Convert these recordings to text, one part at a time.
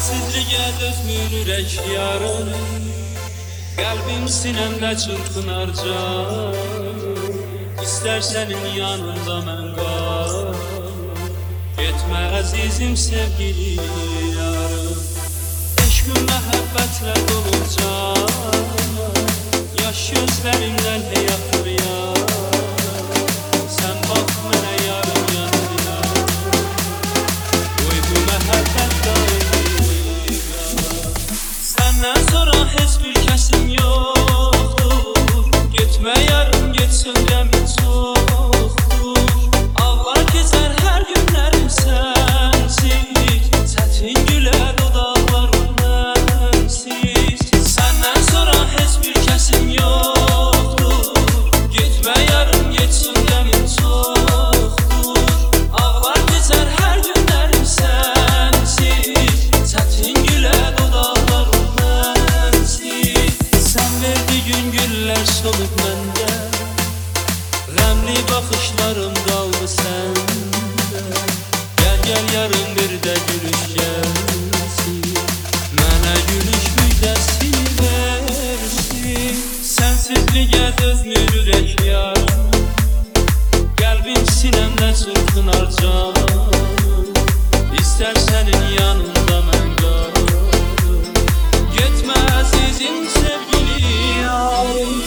Sensizliğe dözmür ürək yarım, qəlbim sinəmdə çırpınar can. İstər sənin yanında mən qal, getmə əzizim sevgili yarım. Eşqim məhəbbətlə dolu can, yaş gözlərimdən hey axır yar. Sən bax mənə yarım yanına, qoy bu məhəbbət daimi qal. Səndən sonra heç bir kəsim yoxdur, getmə yarım getsin qəmin çoxdur. Ağlar keçər hər günlərim sənsiz, çətin gülər dodaqlarım mənsiz. Səndən sonra heç bir kəsim yoxdur, getmə yarım getsin qəmin çoxdur. Ağlar keçər hər günlərim sənsiz, çətin gülər dodaqlarım mənsiz. Sən verdiyin güllər solub məndə, qəmli baxışlarım qaldı səndə. Gəl yarım bir də gülüş gəlsin, mənə gülüş müjdəsini versin. Sənsizliyə dözmür ürək yarım, qəlbim sinəmdə çırpınar can. İstər sənin yanında mən qal, getmə əzizim sevgili yarım.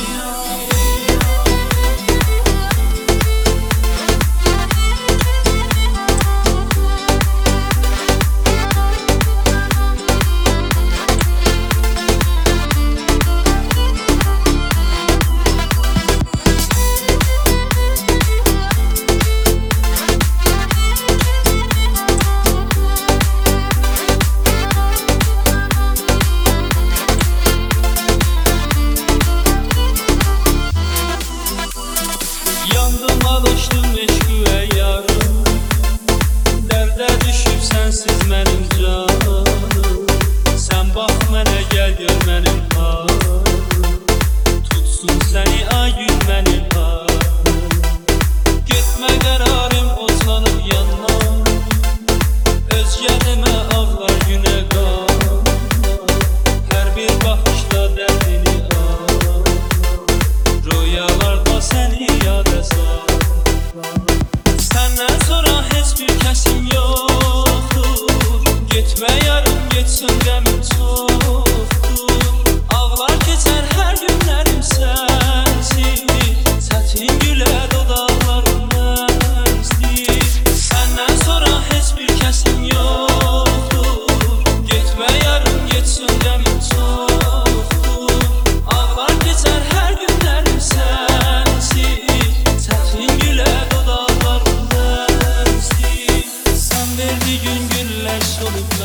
Yandım alışdım eşqüyə yarım, dərdə düşüb sənsiz mənim canım. Sən bax mənə gəl gör mənim halım, tutsun səni ay gün mənim halım. Getmə qərarım otlanıb yandan, özgə demə ağlar günə qal. Hər bir baxışda dərdini al, rüyalarda səni yada sal. Səndən sonra heç bir kəsim yoxdur, getmə yarım getsin qəmin çoxdur. Ağlar keçər hər günlərim sənsiz, çətin gülər dodaqlarım mənsiz. Səndən sonra heç bir kəsim yoxdur, getmə yarım getsin qəmin çoxdur. Ağlar keçər hər günlərim sənsiz, çətin gülər dodaqlarım mənsiz. Sən verdiyin güllər solub